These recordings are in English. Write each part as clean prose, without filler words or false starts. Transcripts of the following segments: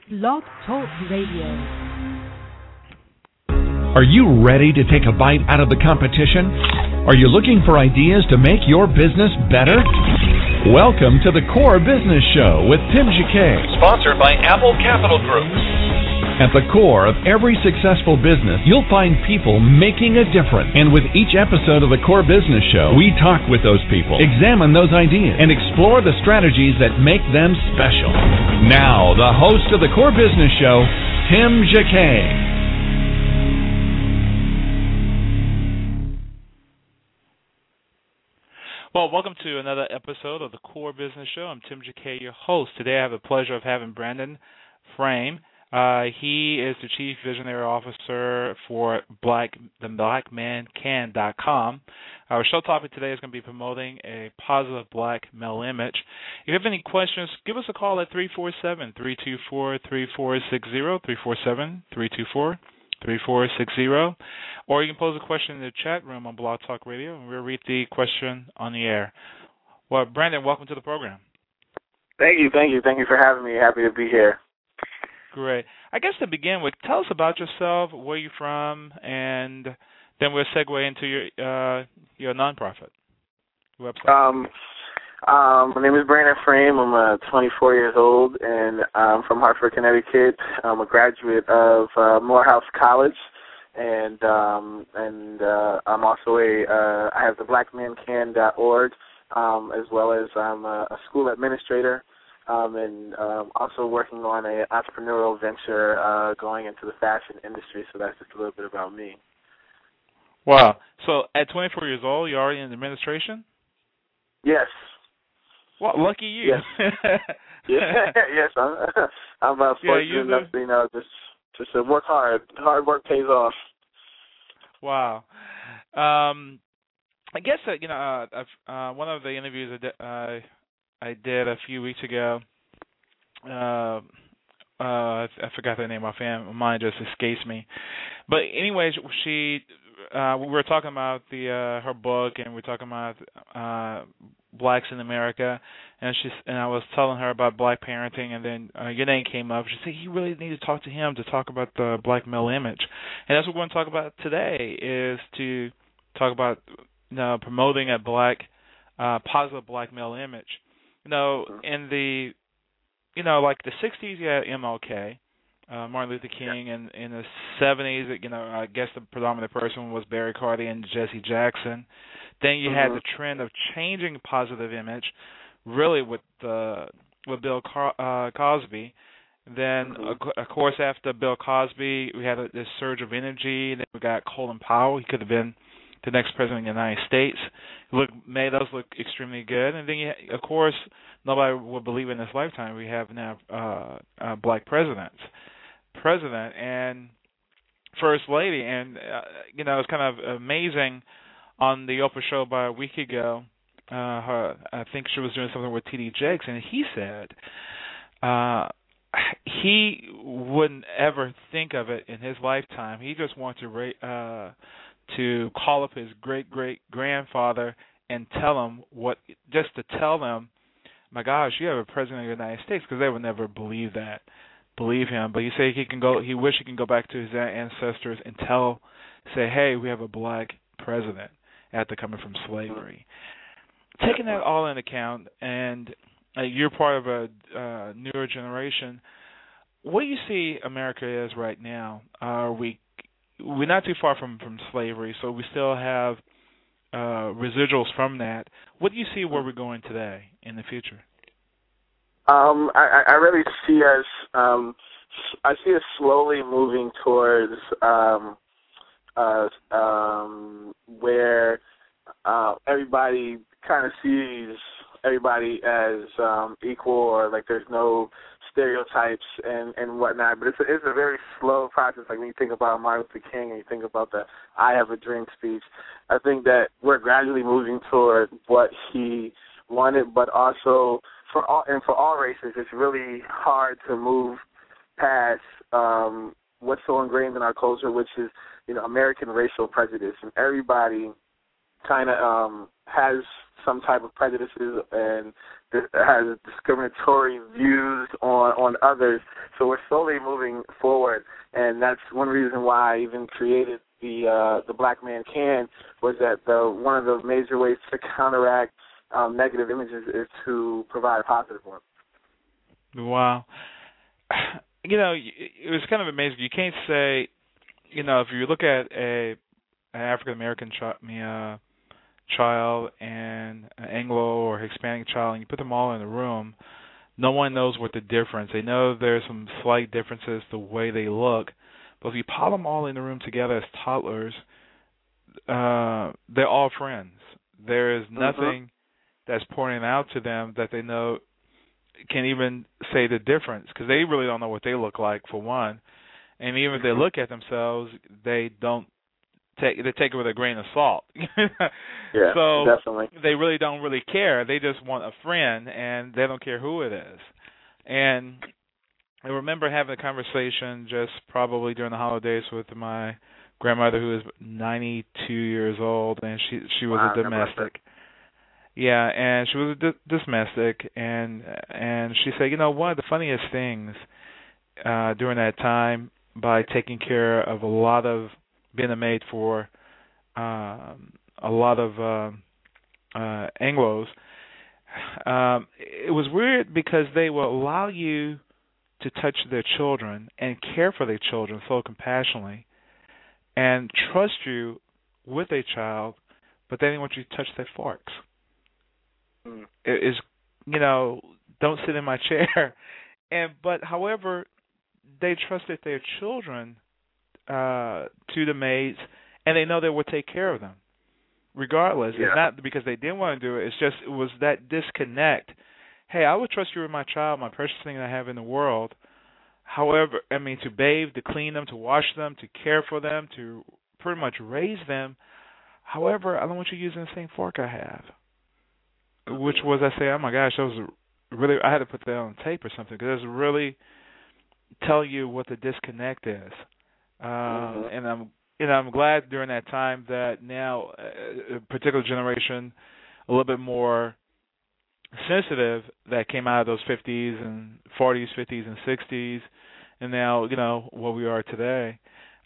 Blog Talk Radio. Are you ready to take a bite out of the competition? Are you looking for ideas to make your business better? Welcome to the Core Business Show with Tim Jacquet, sponsored by Apple Capital Group. At the core of every successful business, you'll find people making a difference. And with each episode of the Core Business Show, we talk with those people, examine those ideas, and explore the strategies that make them special. Now, the host of the Core Business Show, Tim Jacquet. Well, welcome to another episode of the Core Business Show. I'm Tim Jacquet, your host. Today I have the pleasure of having Brandon Frame. He is the Chief Visionary Officer for theblackmancan.com. Our show topic today is going to be promoting a positive black male image. If you have any questions, give us a call at 347-324-3460, 347-324-3460, or you can pose a question in the chat room on Blog Talk Radio, and we'll read the question on the air. Well, Brandon, welcome to the program. Thank you for having me. Happy to be here. Great. I guess to begin with, tell us about yourself, where you're from, and then we'll segue into your nonprofit website. My name is Brandon Frame. I'm 24 years old, and I'm from Hartford, Connecticut. I'm a graduate of Morehouse College, and I'm also I have the blackmancan.org, as well as I'm a school administrator. And also working on an entrepreneurial venture going into the fashion industry, so that's just a little bit about me. Wow. So at 24 years old, you're already in administration? Yes. Well, lucky you. Yes. Yes, I'm fortunate enough to, just to work hard. Hard work pays off. Wow. I guess, one of the interviews I did a few weeks ago. I forgot her name offhand. Mine just escapes me. But anyways, we were talking about her book, and we're talking about blacks in America, and I was telling her about black parenting, and then your name came up. She said, "You really need to talk to him to talk about the black male image," and that's what we're going to talk about today. Is to talk about promoting a positive black male image. In the, like the 60s, you had MLK, Martin Luther King, and in the 70s, I guess the predominant person was Barry Carty and Jesse Jackson. Then you had the trend of changing positive image, really with Bill Cosby. Then, of course, after Bill Cosby, we had this surge of energy. Then we got Colin Powell. He could have been the next president of the United States. Made us look extremely good. And then, of course, nobody would believe in this lifetime we have now a black president and first lady. And it's kind of amazing. On the Oprah show about a week ago, I think she was doing something with T.D. Jakes, and he said he wouldn't ever think of it in his lifetime. He just wanted to call up his great-great-grandfather and tell him tell them, my gosh, you have a president of the United States, because they would never believe him. But he said he wished he can go back to his ancestors and say, hey, we have a black president after coming from slavery. Taking that all into account, and you're part of a newer generation, what do you see America is right now? We're not too far from slavery, so we still have residuals from that. What do you see where we're going today in the future? I really see us. I see us slowly moving towards where everybody kind of sees everybody as equal, or like there's no stereotypes and whatnot. But it's a very slow process. Like when you think about Martin Luther King and you think about the "I Have a Dream" speech, I think that we're gradually moving toward what he wanted. But also for all races, it's really hard to move past what's so ingrained in our culture, which is American racial prejudice, and everybody kind of has some type of prejudices and has discriminatory views on others. So we're slowly moving forward, and that's one reason why I even created the Black Man Can, was that one of the major ways to counteract negative images is to provide a positive one. Wow. You know, it was kind of amazing. You can't say, you know, if you look at an African American child and an Anglo or Hispanic child, and you put them all in a room, no one knows what the difference. They know there's some slight differences the way they look, but if you pile them all in the room together as toddlers, they're all friends. There is nothing that's pointing out to them that they know can even say the difference, because they really don't know what they look like, for one. And even if they look at themselves, they take it with a grain of salt. Yeah, so definitely. They really don't care. They just want a friend, and they don't care who it is. And I remember having a conversation just probably during the holidays with my grandmother, who is 92 years old, and she was a domestic. Yeah, and she was a domestic, and she said, you know, one of the funniest things during that time, by taking care of being a maid for a lot of Anglos, it was weird because they will allow you to touch their children and care for their children so compassionately and trust you with a child, but they didn't want you to touch their forks. It is, you know, don't sit in my chair. But however, they trusted their children to the maids, and they know they would take care of them regardless. Yeah. It's not because they didn't want to do it. It's just it was that disconnect. Hey, I would trust you with my child, my precious thing I have in the world. However, I mean, to bathe, to clean them, to wash them, to care for them, to pretty much raise them. However, I don't want you using the same fork I have. Which was, I say, oh my gosh, that was really, I had to put that on tape or something, because it was really tell you what the disconnect is. And I'm glad during that time that now a particular generation, a little bit more sensitive, that came out of those 50s and 40s, 50s and 60s, and now, you know, what we are today.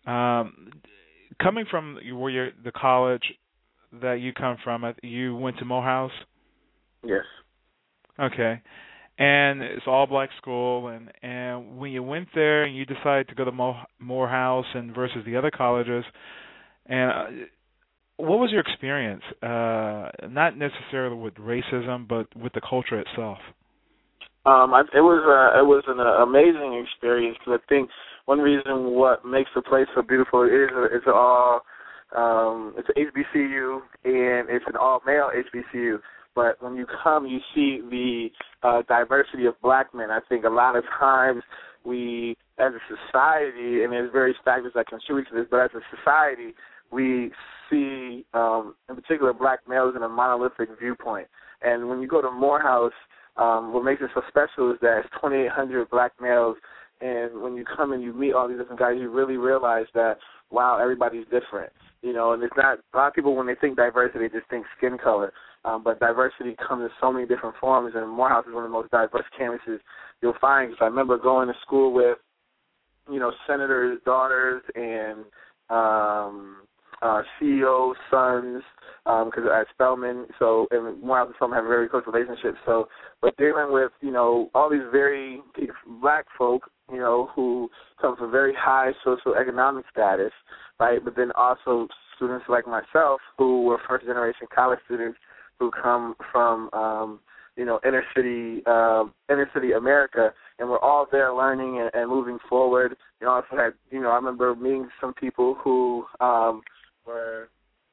Coming from the college that you come from, you went to Morehouse? Yes. Okay. And it's all black school, and when you went there and you decided to go to Morehouse and versus the other colleges, and what was your experience? Not necessarily with racism, but with the culture itself. It was an amazing experience, because I think one reason what makes the place so beautiful is it's an HBCU, and it's an all male HBCU. But when you come, you see the diversity of black men. I think a lot of times we, as a society, and there's various factors that contribute to this, but as a society, we see, in particular, black males in a monolithic viewpoint. And when you go to Morehouse, what makes it so special is that it's 2,800 black males, and when you come and you meet all these different guys, you really realize that, wow, everybody's different. You know, and it's not, a lot of people, when they think diversity, they just think skin color. But diversity comes in so many different forms, and Morehouse is one of the most diverse campuses you'll find. Because I remember going to school with, you know, senators' daughters and CEOs' sons, because at Spelman, so and Morehouse and Spelman have a very close relationship. So, but dealing with, you know, all these very black folk, you know, who come from very high socioeconomic status, right? But then also students like myself who were first-generation college students who come from, you know, inner city America, and we're all there learning and moving forward. You know, also had, you know, I remember meeting some people who were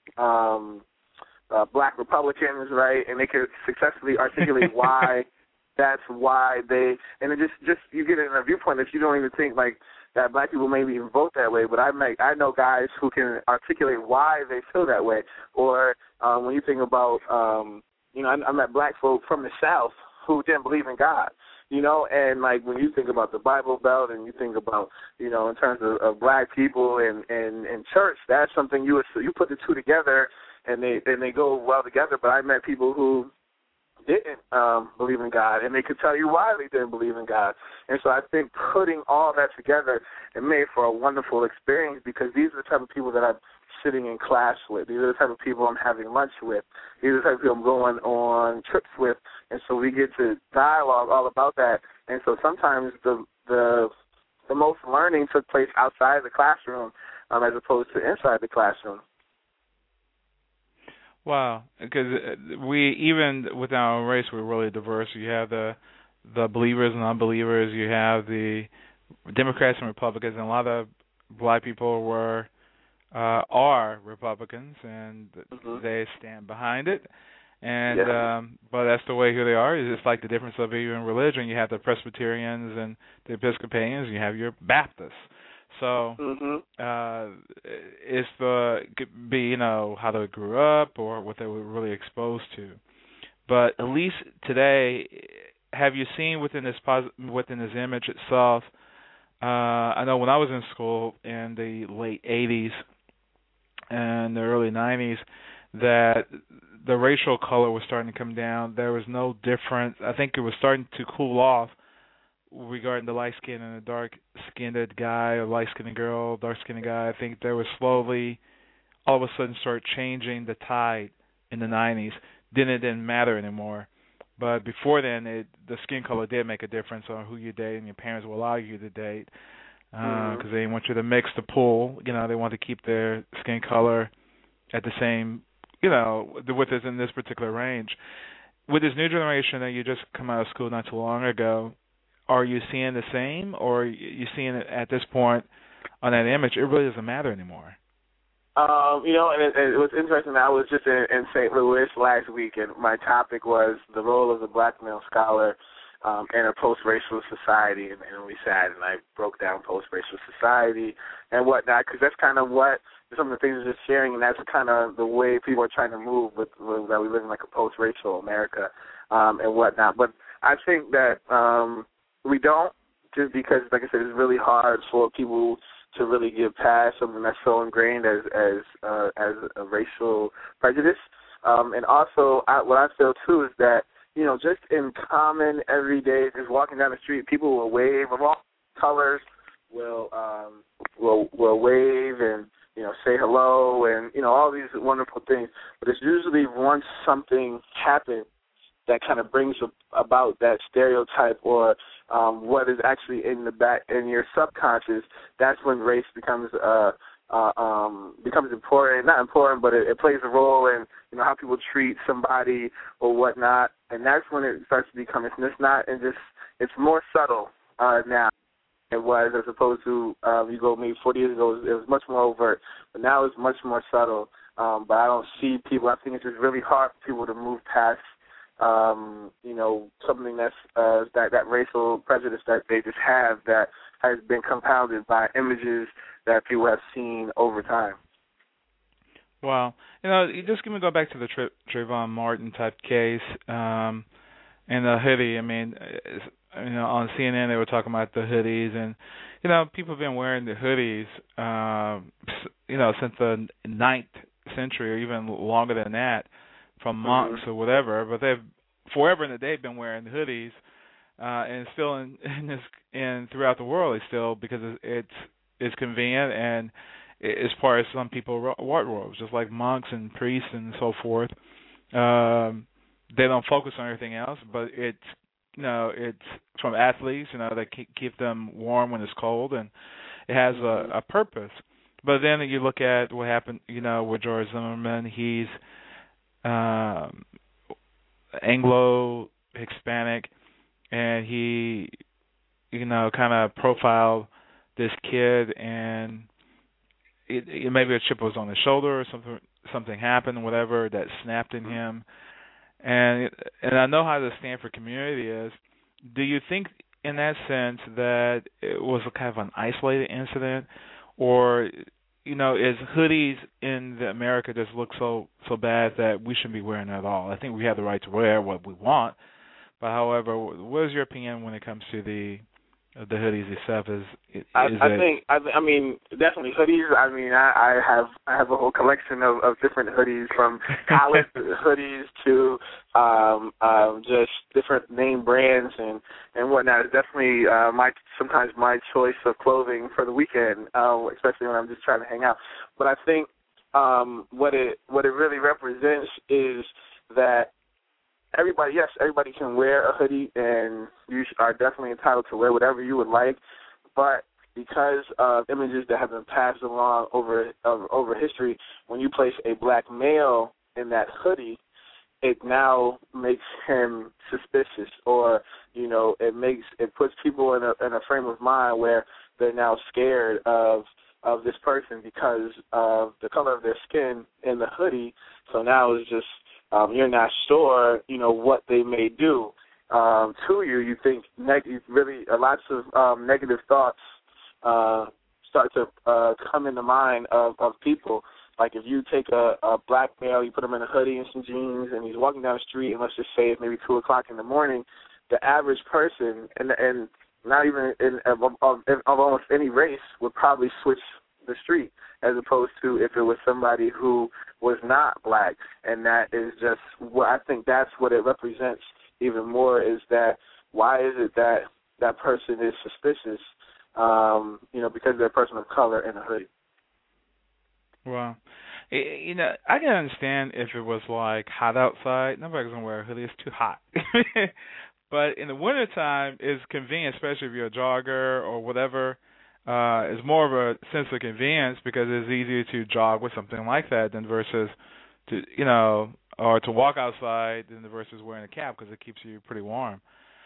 black Republicans, right, and they could successfully articulate why that's why they, and it just you get in a viewpoint that you don't even think like that black people maybe even vote that way, but I know guys who can articulate why they feel that way. Or when you think about, you know, I met black folk from the South who didn't believe in God, you know, and like when you think about the Bible Belt and you think about, you know, in terms of black people and church, that's something you put the two together and they go well together. But I met people who didn't believe in God, and they could tell you why they didn't believe in God. And so I think putting all that together, it made for a wonderful experience, because these are the type of people that I'm sitting in class with. These are the type of people I'm having lunch with. These are the type of people I'm going on trips with. And so we get to dialogue all about that. And so sometimes the most learning took place outside the classroom as opposed to inside the classroom. Wow, because we, even within our race, we're really diverse. You have the believers and unbelievers. You have the Democrats and Republicans, and a lot of black people are Republicans, and they stand behind it. And but that's the way who they are. It's like the difference of even religion. You have the Presbyterians and the Episcopalians. You have your Baptists. So it's could be, how they grew up or what they were really exposed to. But at least today, have you seen within this image itself? I know when I was in school in the late 80s and the early 90s, that the racial color was starting to come down. There was no difference. I think it was starting to cool off regarding the light-skinned and the dark-skinned guy, or light-skinned girl, dark-skinned guy. I think there was slowly, all of a sudden, start changing the tide in the 90s. Then it didn't matter anymore. But before then, the skin color did make a difference on who you date, and your parents will allow you to date because they didn't want you to mix the pool. They want to keep their skin color at the same, with this in this particular range. With this new generation that you just come out of school not too long ago, are you seeing the same, or are you seeing it at this point on that image? It really doesn't matter anymore. And it was interesting. I was just in St. Louis last week, and my topic was the role of the black male scholar in a post-racial society. And we sat and I broke down post-racial society and whatnot, because that's kind of what some of the things we're just sharing, and that's kind of the way people are trying to move with that we live in like a post-racial America and whatnot. But I think that we don't, just because, like I said, it's really hard for people to really get past something that's so ingrained as a racial prejudice. And also, what I feel too is that, just in common everyday, just walking down the street, people will wave of all colors, will wave and say hello and all these wonderful things. But it's usually once something happens that kind of brings about that stereotype or what is actually in the back in your subconscious. That's when race becomes important. Not important, but it plays a role in how people treat somebody or whatnot. And that's when it starts to become. It's more subtle now. It was, as opposed to you go maybe 40 years ago, it was much more overt. But now it's much more subtle. But I don't see people. I think it's just really hard for people to move past something that's that racial prejudice that they just have that has been compounded by images that people have seen over time. Wow. Just going to go back to the Trayvon Martin type case and the hoodie. I mean, on CNN they were talking about the hoodies, and people have been wearing the hoodies, since the 9th century or even longer than that, from monks or whatever. But they've forever and a day been wearing the hoodies, and still in throughout the world, it's still, because it's convenient and it's part of some people's wardrobes, just like monks and priests and so forth. They don't focus on everything else, but it's from athletes, that keep them warm when it's cold, and it has a purpose. But then you look at what happened, with George Zimmerman. He's Anglo-Hispanic, and he, kind of profiled this kid, and it maybe a chip was on his shoulder or something happened, whatever, that snapped in him. And I know how the Stanford community is. Do you think, in that sense, that it was a kind of an isolated incident, or is hoodies in America just look so bad that we shouldn't be wearing it at all? I think we have the right to wear what we want, but however, what is your opinion when it comes to the the hoodies itself? I mean, definitely hoodies. I mean, I have a whole collection of different hoodies, from college hoodies to just different name brands and whatnot. It's definitely sometimes my choice of clothing for the weekend, especially when I'm just trying to hang out. But I think what it really represents is that everybody can wear a hoodie, and you are definitely entitled to wear whatever you would like. But because of images that have been passed along over history, when you place a black male in that hoodie, it now makes him suspicious, or it puts people in a frame of mind where they're now scared of this person because of the color of their skin in the hoodie. So now it's just you're not sure, what they may do to you. You think lots of negative thoughts start to come in the mind of people. Like if you take a black male, you put him in a hoodie and some jeans, and he's walking down the street, and let's just say it's maybe 2 o'clock in the morning, the average person, and not even of almost any race, would probably switch the street, as opposed to if it was somebody who was not black. And that is just what I think that's what it represents even more, is that why is it that that person is suspicious, because they're a person of color in a hoodie. Well, I can understand if it was like hot outside. Nobody's going to wear a hoodie. It's too hot. But in the wintertime, it's convenient, especially if you're a jogger or whatever. It's more of a sense of convenience because it's easier to jog with something like that than versus or to walk outside than versus wearing a cap, because it keeps you pretty warm.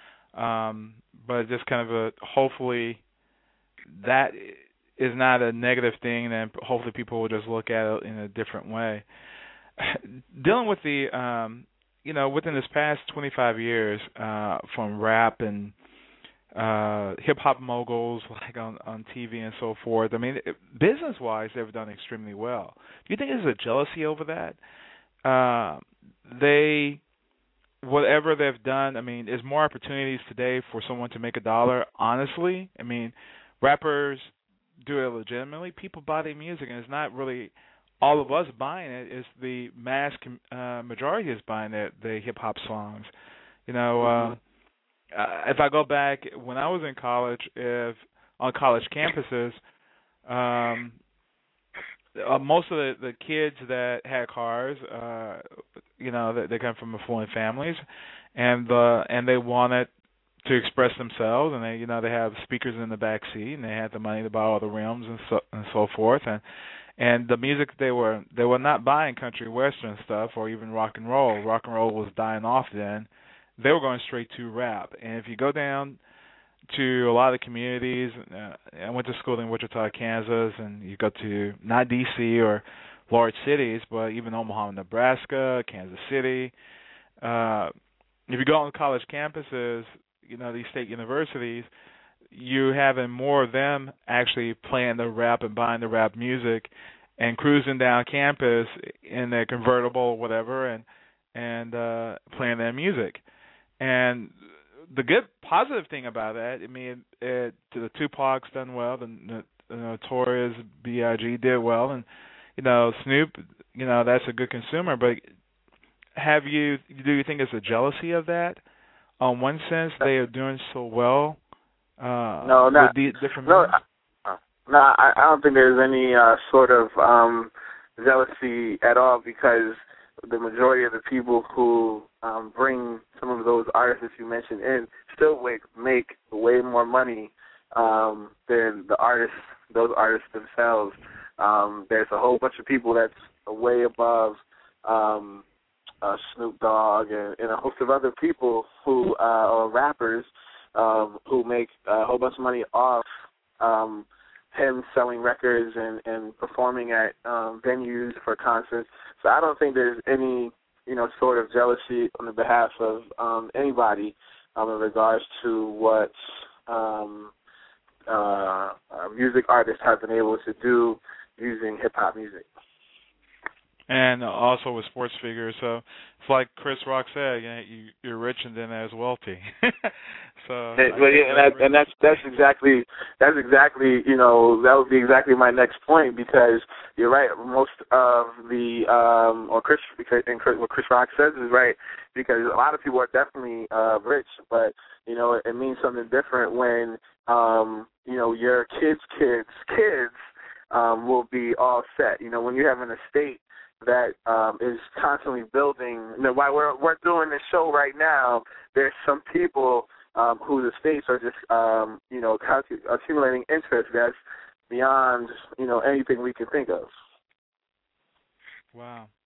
But just kind of hopefully that is not a negative thing, and hopefully people will just look at it in a different way. Dealing with the, within this past 25 years, from rap and hip-hop moguls like on TV and so forth, I mean, business-wise, they've done extremely well. Do you think there's a jealousy over that? Whatever they've done, I mean, there's more opportunities today for someone to make a dollar, honestly. I mean, rappers do it legitimately. People buy their music, and it's not really all of us buying it. It's the mass majority is buying the hip-hop songs. If I go back, when I was in college, on college campuses, most of the kids that had cars, they come from affluent families, and they wanted to express themselves, and they have speakers in the back seat, and they had the money to buy all the rims and so forth, and the music they were not buying country western stuff or even rock and roll. Rock and roll was dying off then. They were going straight to rap. And if you go down to a lot of the communities, I went to school in Wichita, Kansas, and you go to not D.C. or large cities, but even Omaha, Nebraska, Kansas City. If you go on college campuses, these state universities, you having more of them actually playing the rap and buying the rap music and cruising down campus in their convertible or whatever and playing their music. And the good positive thing about that, I mean, the Tupac's done well, the Notorious B.I.G. did well, and Snoop, that's a good consumer. But do you think it's a jealousy of that? On one sense, they are doing so well. No, I don't think there's any sort of jealousy at all, because the majority of the people who bring some of those artists that you mentioned in still make way more money than those artists themselves. There's a whole bunch of people that's way above Snoop Dogg and a host of other people who are rappers who make a whole bunch of money off him selling records and performing at venues for concerts. So I don't think there's any, sort of jealousy on the behalf of anybody in regards to what music artists have been able to do using hip-hop music. And also with sports figures, so it's like Chris Rock said, you're rich and then as wealthy. So, that's exactly that would be exactly my next point, because you're right. Most of the what Chris Rock says is right, because a lot of people are definitely rich, but it means something different when your kids will be all set. When you have an estate that is constantly building. While we're doing this show right now, there's some people whose estates are just accumulating interest that's beyond anything we can think of. Wow.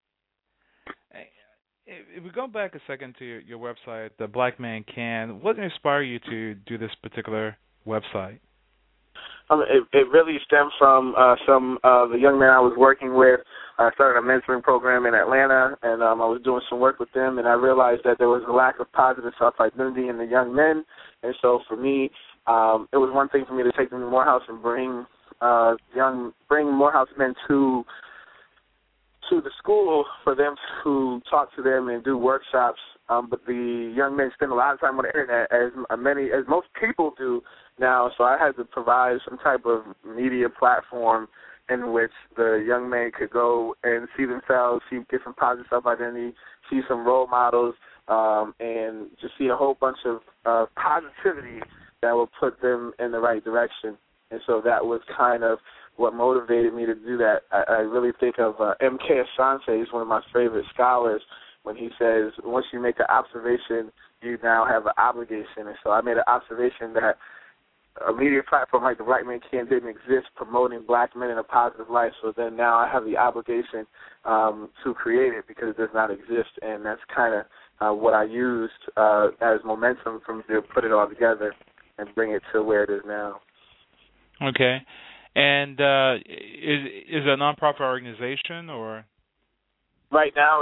If we go back a second to your website, The Black Man Can, what inspired you to do this particular website? It really stemmed from some of the young men I was working with. I started a mentoring program in Atlanta, and I was doing some work with them, and I realized that there was a lack of positive self-identity in the young men. And so for me, it was one thing for me to take them to Morehouse and bring Morehouse men to the school for them to talk to them and do workshops. But the young men spend a lot of time on the internet, as most people do now. So I had to provide some type of media platform in which the young men could go and see themselves, get some positive self-identity, see some role models, and just see a whole bunch of positivity that will put them in the right direction. And so that was kind of what motivated me to do that. I really think of M.K. Asante. He's one of my favorite scholars, when he says, once you make an observation, you now have an obligation. And so I made an observation that a media platform like The Black Man Can didn't exist promoting black men in a positive light. So then now I have the obligation to create it, because it does not exist. And that's kind of what I used as momentum for me to put it all together and bring it to where it is now. Okay. And is it a nonprofit organization, or? Right now,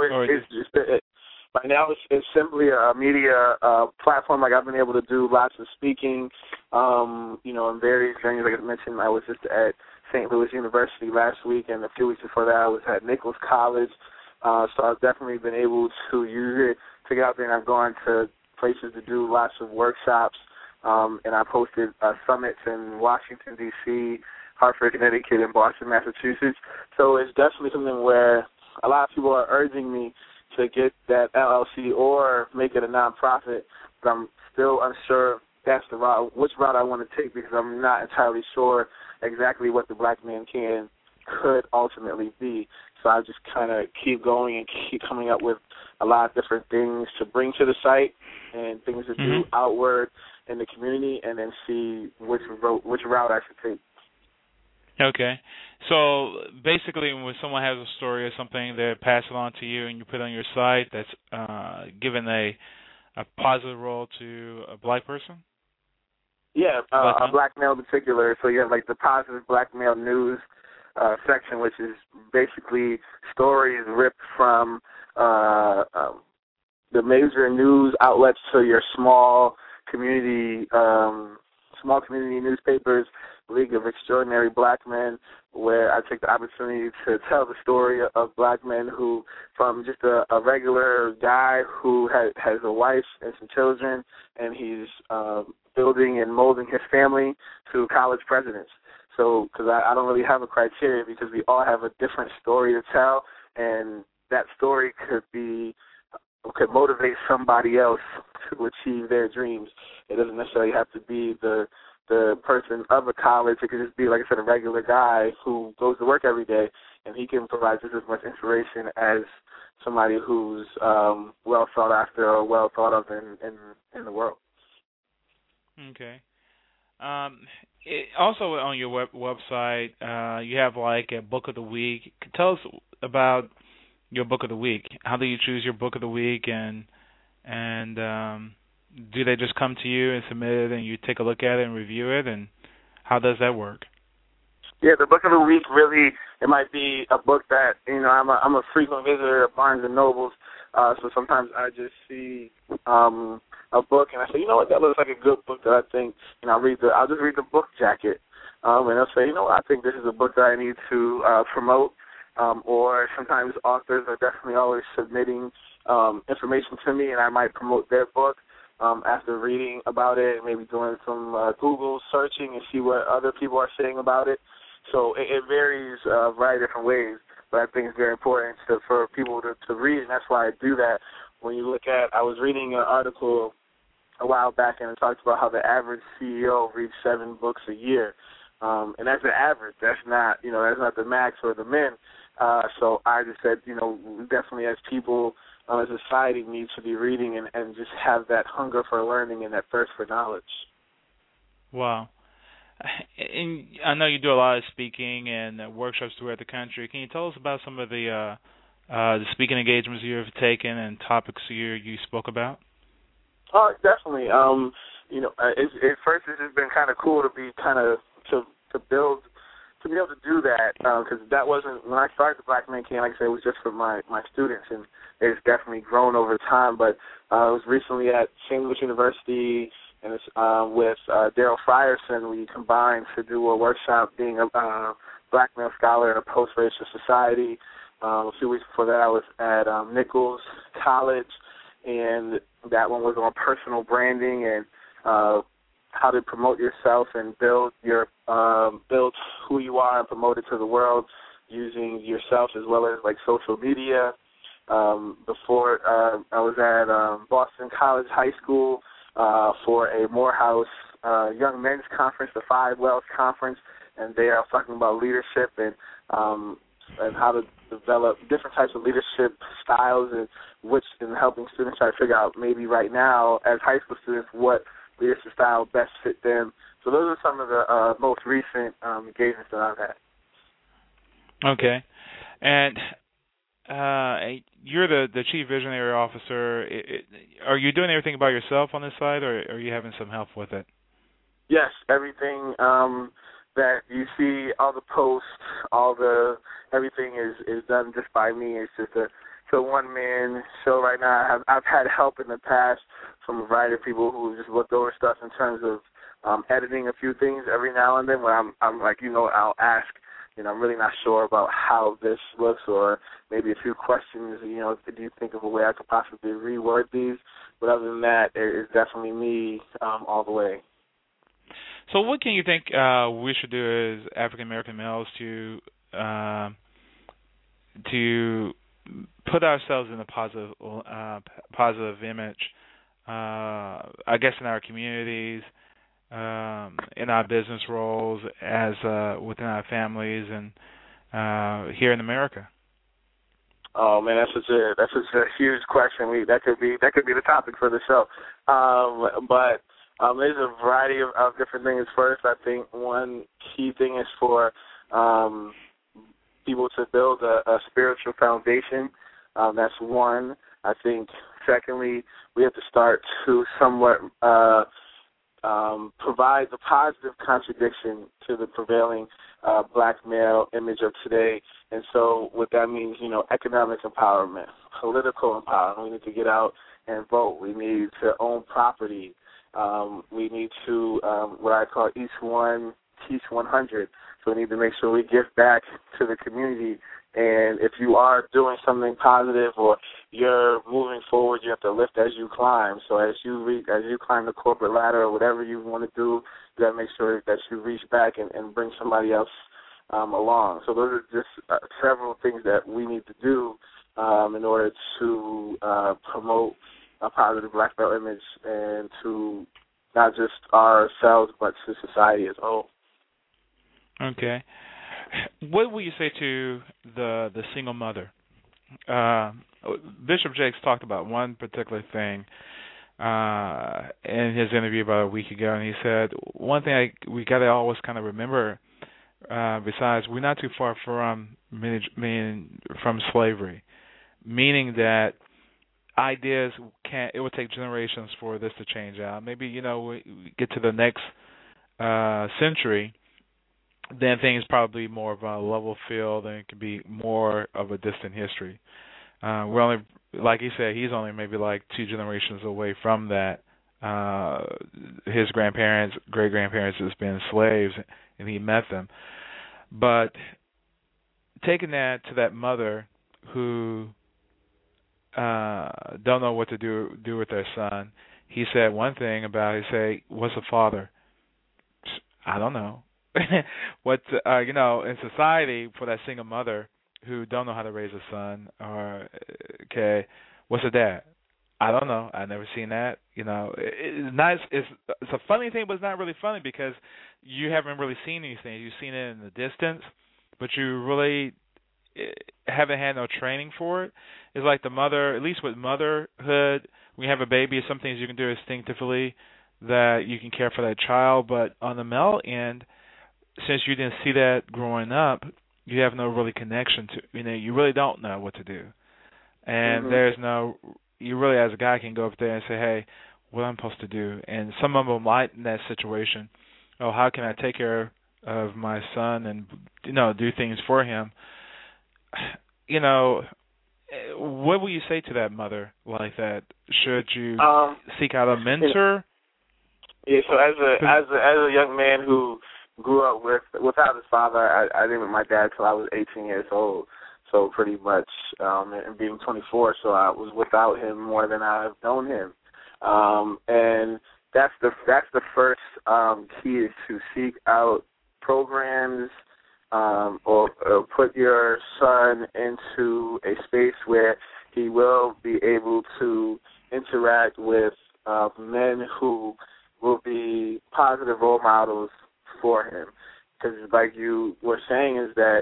it's simply a media platform. Like, I've been able to do lots of speaking, in various venues. Like I mentioned, I was just at St. Louis University last week, and a few weeks before that, I was at Nichols College. So I've definitely been able to use it to get out there, and I've gone to places to do lots of workshops, and I posted summits in Washington, D.C., Hartford, Connecticut, and Boston, Massachusetts. So it's definitely something where a lot of people are urging me to get that LLC or make it a nonprofit, but I'm still unsure that's which route I want to take, because I'm not entirely sure exactly what The Black Man Can could ultimately be. So I just kind of keep going and keep coming up with a lot of different things to bring to the site and things to do outward in the community, and then see which route I should take. Okay. So basically, when someone has a story or something, they pass it on to you and you put it on your site that's given a positive role to a black person? Yeah, a black male in particular. So you have like the positive black male news section, which is basically stories ripped from the major news outlets to your small community newspapers, League of Extraordinary Black Men, where I take the opportunity to tell the story of black men who, from just a regular guy who has a wife and some children, and he's building and molding his family, to college presidents. So, because I don't really have a criteria, because we all have a different story to tell, and that story could motivate somebody else to achieve their dreams. It doesn't necessarily have to be the person of a college. It could just be, like I said, a regular guy who goes to work every day, and he can provide just as much inspiration as somebody who's well sought after or well thought of in the world. Okay. Also on your website, you have like a book of the week. Tell us about your book of the week. How do you choose your book of the week, and do they just come to you and submit it, and you take a look at it and review it, and how does that work? Yeah, the book of the week, really, it might be a book that, I'm a frequent visitor at Barnes and Nobles, so sometimes I just see a book and I say, you know what, that looks like a good book that I think, I'll just read the book jacket, and I'll say, I think this is a book that I need to promote, or sometimes authors are definitely always submitting information to me, and I might promote their book after reading about it, maybe doing some Google searching and see what other people are saying about it. So it varies a variety of different ways, but I think it's very important for people to read, and that's why I do that. When you look at, I was reading an article a while back, and it talked about how the average CEO reads 7 books a year, and that's the average. That's not, that's not the max or the min. So I just said, definitely as people, as a society, need to be reading and just have that hunger for learning and that thirst for knowledge. Wow. And I know you do a lot of speaking and workshops throughout the country. Can you tell us about some of the speaking engagements you've taken and topics you spoke about? Oh, definitely. At first it's just been kind of cool to be to build, to be able to do that, because that wasn't, when I started the Black Men Can, like I said, it was just for my students, and it's definitely grown over time. But I was recently at St. Louis University, and it's with Daryl Frierson. We combined to do a workshop being a black male scholar in a post-racial society. A few weeks before that, I was at Nichols College, and that one was on personal branding and how to promote yourself and build who you are and promote it to the world using yourself as well as like social media. Before I was at Boston College High School for a Morehouse Young Men's Conference, the Five Wells Conference, and they are talking about leadership and how to develop different types of leadership styles and helping students try to figure out maybe right now as high school students what leadership style best fit them. So those are some of the most recent engagements that I've had. Okay. And you're the Chief Visionary Officer. Are you doing everything by yourself on this side, or are you having some help with it? Yes, everything that you see, all the posts, everything is done just by me. It's just a one-man show right now. I've had help in the past from a variety of people who just looked over stuff in terms of editing a few things every now and then when I'm like, I'll ask, I'm really not sure about how this looks, or maybe a few questions, do you think of a way I could possibly reword these? But other than that, it's definitely me all the way. So what can you think we should do as African-American males to put ourselves in a positive image, I guess, in our communities, in our business roles, as within our families, and here in America? Oh man, that's such a huge question. That could be the topic for the show. But there's a variety of different things. First, I think one key thing is for people to build a spiritual foundation. That's one. I think, secondly, we have to start to somewhat provide the positive contradiction to the prevailing black male image of today. And so what that means, economic empowerment, political empowerment. We need to get out and vote. We need to own property. We need to, what I call each one, teach 100. So we need to make sure we give back to the community. And if you are doing something positive or you're moving forward, you have to lift as you climb. So as you climb the corporate ladder or whatever you want to do, you got to make sure that you reach back and bring somebody else along. So those are just several things that we need to do in order to promote a positive black male image, and to not just ourselves but to society as a whole. Okay. What will you say to the single mother? Bishop Jakes talked about one particular thing in his interview about a week ago, and he said one thing we got to always kind of remember. Besides, we're not too far from slavery, meaning that ideas it will take generations for this to change out. Maybe we get to the next century, then things probably more of a level field, and it could be more of a distant history. We're only, like he said, he's only maybe like 2 generations away from that. His grandparents, great grandparents, has been slaves, and he met them. But taking that to that mother who don't know what to do with their son. He said one thing about it. He said, "What's a father?" I don't know. What in society for that single mother who don't know how to raise a son, or what's a dad? I don't know. I've never seen that. It's nice. It's a funny thing, but it's not really funny because you haven't really seen these things. You've seen it in the distance, but you really haven't had no training for it. It's like the mother, at least with motherhood, when you have a baby, some things you can do instinctively that you can care for that child. But on the male end, since you didn't see that growing up, you have no really connection to. You really don't know what to do, and there's no. You really, as a guy, can go up there and say, "Hey, what am I supposed to do?" And some of them might in that situation. Oh, how can I take care of my son and do things for him? What will you say to that mother like that? Should you seek out a mentor? Yeah. So as a young man who grew up without his father, I didn't meet my dad till I was 18 years old. So pretty much, and being 24, so I was without him more than I've known him. And that's the first key, is to seek out programs or put your son into a space where he will be able to interact with men who will be positive role models for him. Because like you were saying, is that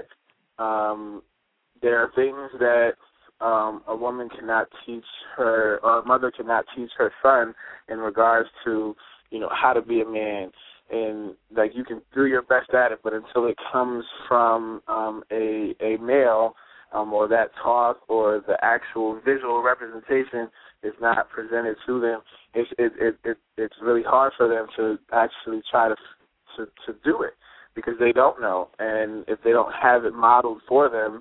there are things that a woman cannot teach her, or a mother cannot teach her son in regards to, how to be a man. And like you can do your best at it, but until it comes from a male, or that talk or the actual visual representation is not presented to them, it's really hard for them to actually try to do it, because they don't know, and if they don't have it modeled for them,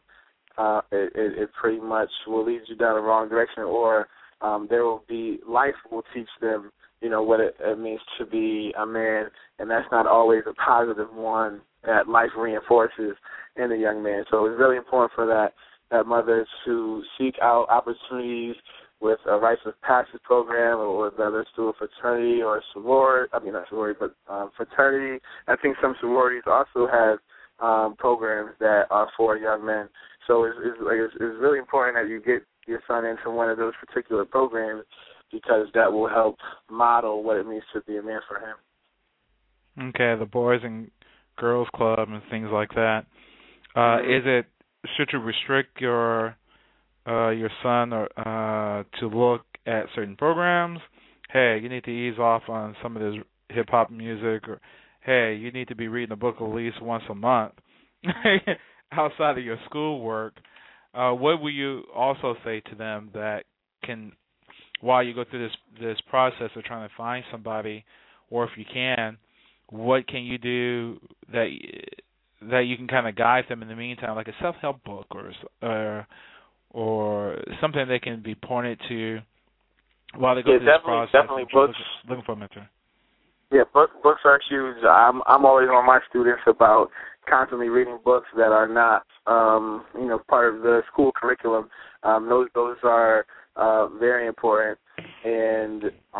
it pretty much will lead you down the wrong direction, or life will teach them, what it means to be a man, and that's not always a positive one that life reinforces in a young man. So it's really important for that mother to seek out opportunities with a rites of passage program, or whether it's through a fraternity or a sorority. I mean, not sorority, but fraternity. I think some sororities also have programs that are for young men. So it's really important that you get your son into one of those particular programs, because that will help model what it means to be a man for him. Okay, the Boys and Girls Club and things like that. Should you restrict your son to look at certain programs? Hey, you need to ease off on some of this hip hop music, or hey, you need to be reading a book at least once a month outside of your schoolwork. What will you also say to them that can, while you go through this process of trying to find somebody, or if you can, what can you do that you can kind of guide them in the meantime, like a self-help book or something they can be pointed to while they go through this process? Definitely books. Looking for a mentor. Yeah, books are huge. I'm always on my students about constantly reading books that are not, part of the school curriculum. Those are very important, and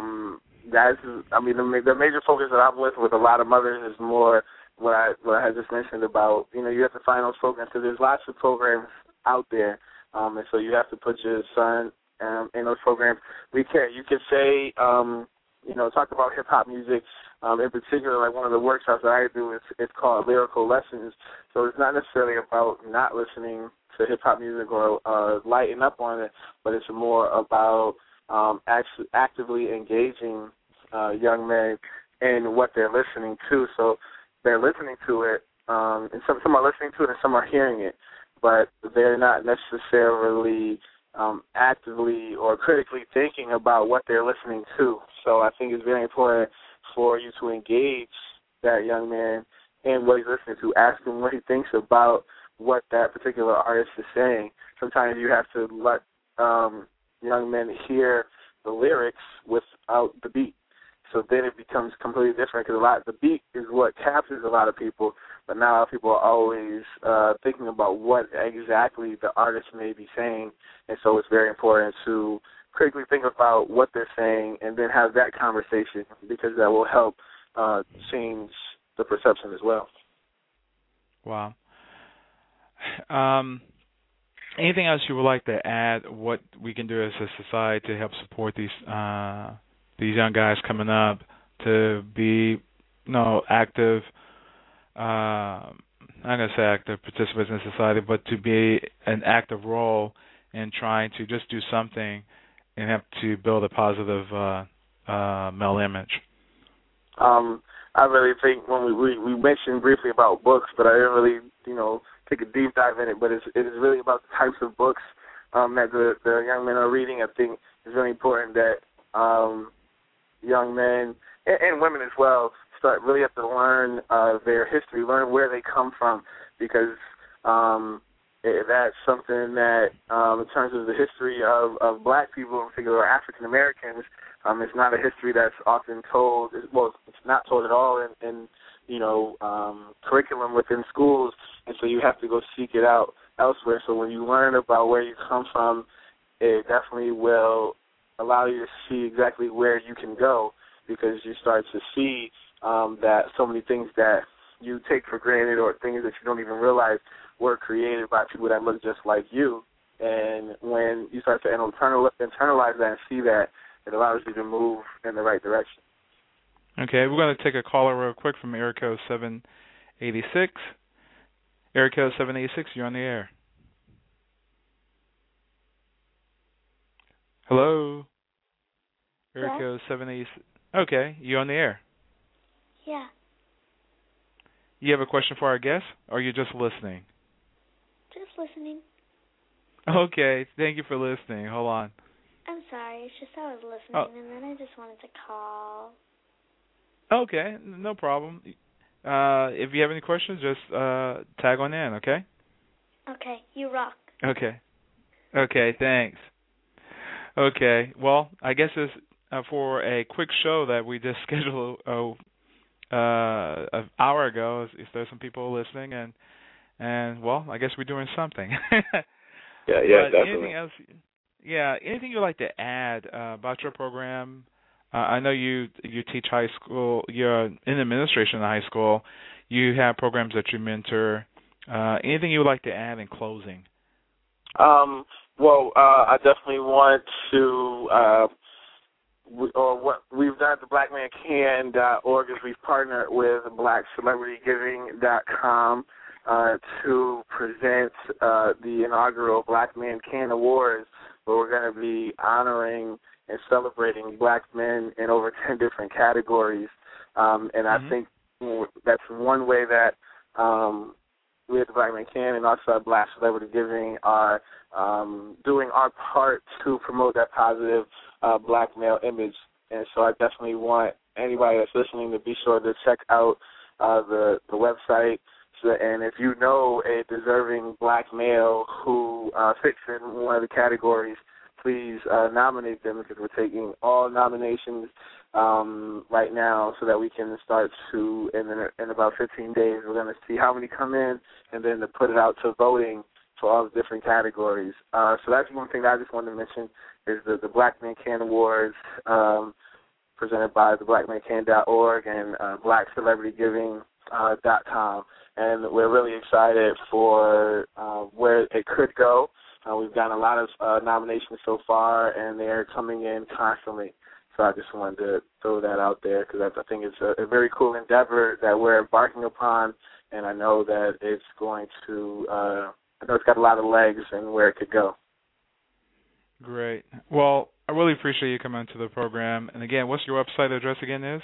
the major focus that I'm with a lot of mothers is more what I had just mentioned about, you have to find those programs, because there's lots of programs out there, and so you have to put your son in those programs. You could say, talk about hip hop music. In particular, like one of the workshops that I do, it's called Lyrical Lessons. So it's not necessarily about not listening to hip hop music or lighting up on it, but it's more about actually actively engaging young men in what they're listening to. So they're listening to it, and some are listening to it and some are hearing it, but they're not necessarily actively or critically thinking about what they're listening to. So I think it's very important for you to engage that young man in what he's listening to. Ask him what he thinks about what that particular artist is saying. Sometimes you have to let young men hear the lyrics without the beat. So then it becomes completely different because the beat is what captures a lot of people, but now a lot of people are always thinking about what exactly the artist may be saying, and so it's very important to critically think about what they're saying and then have that conversation because that will help change the perception as well. Wow. Anything else you would like to add? What we can do as a society to help support these young guys coming up to be, active. I'm not gonna say active participants in society, but to be an active role in trying to just do something and have to build a positive male image. I really think when we mentioned briefly about books, but I didn't really, take a deep dive in it. But it is really about the types of books that the young men are reading. I think it's really important that young men and women as well really have to learn their history, learn where they come from, because that's something that, in terms of the history of black people, in particular African Americans, it's not a history that's often told. Well, it's not told at all in curriculum within schools, and so you have to go seek it out elsewhere. So when you learn about where you come from, it definitely will allow you to see exactly where you can go, because you start to see that so many things that you take for granted or things that you don't even realize were created by people that look just like you. And when you start to internalize that and see that, it allows you to move in the right direction. Okay, we're going to take a caller real quick from area code 786. Area code 786, you're on the air. Hello? Area code 786. Okay, you're on the air. Yeah. You have a question for our guest, or you're just listening? Just listening. Okay, thank you for listening. Hold on. I'm sorry, it's just I was listening, and then I just wanted to call. Okay, no problem. If you have any questions, just tag on in, okay? Okay, you rock. Okay, thanks. Okay, well, I guess it's for a quick show that we just scheduled an hour ago. Is there some people listening, and well, I guess we're doing something. Yeah, definitely. Anything else? Yeah, anything you'd like to add about your program? I know you teach high school. You're in administration in high school. You have programs that you mentor. Anything you would like to add in closing? Well, I definitely want to, what we've done at the BlackManCan.org is we've partnered with BlackCelebrityGiving.com to present the inaugural Black Man Can Awards, where we're going to be honoring and celebrating black men in over 10 different categories. And I think that's one way that we at the Black Man Can and also at Black Celebrity Giving are doing our part to promote that positive black male image. And so I definitely want anybody that's listening to be sure to check out the website. And if you know a deserving black male who fits in one of the categories, please nominate them, because we're taking all nominations right now so that we can start to, in about 15 days, we're going to see how many come in and then to put it out to voting for all the different categories. So that's one thing that I just wanted to mention is the Black Man Can Awards presented by the BlackManCan.org and BlackCelebrityGiving.com. And we're really excited for where it could go. We've gotten a lot of nominations so far, and they're coming in constantly. So I just wanted to throw that out there, because I think it's a very cool endeavor that we're embarking upon, and I know that it's going to, I know it's got a lot of legs and where it could go. Great. Well, I really appreciate you coming to the program. And again, what's your website address again is?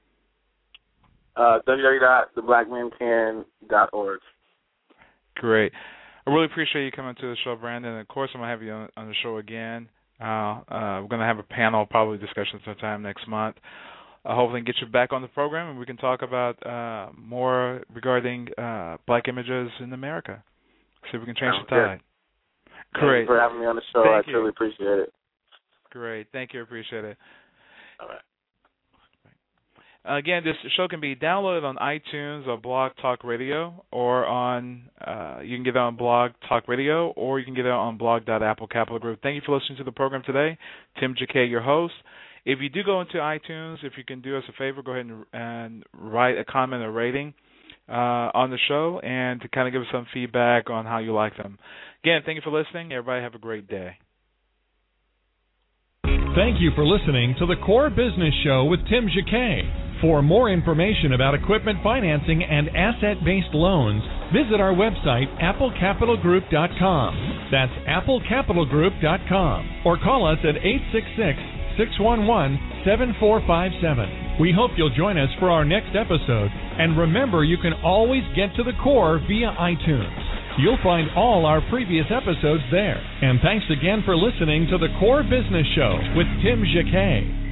www.theblackmancan.org. Great. I really appreciate you coming to the show, Brandon. And of course, I'm going to have you on the show again. We're going to have a panel, probably discussion sometime next month. Hopefully get you back on the program, and we can talk about more regarding black images in America. See if we can change the tide. Great. Thank you for having me on the show. I truly appreciate it. Great. Thank you. I appreciate it. All right. Again, this show can be downloaded on iTunes or Blog Talk Radio, or on you can get it on Blog Talk Radio, or you can get it on blog.applecapitalgroup. Thank you for listening to the program today. Tim Jacquet, your host. If you do go into iTunes, if you can do us a favor, go ahead and write a comment or rating on the show, and to kind of give us some feedback on how you like them. Again, thank you for listening. Everybody have a great day. Thank you for listening to the Core Business Show with Tim Jacquet. For more information about equipment financing and asset-based loans, visit our website, applecapitalgroup.com. That's applecapitalgroup.com. Or call us at 866-611-7457. We hope you'll join us for our next episode. And remember, you can always get to the core via iTunes. You'll find all our previous episodes there. And thanks again for listening to the Core Business Show with Tim Jacquet.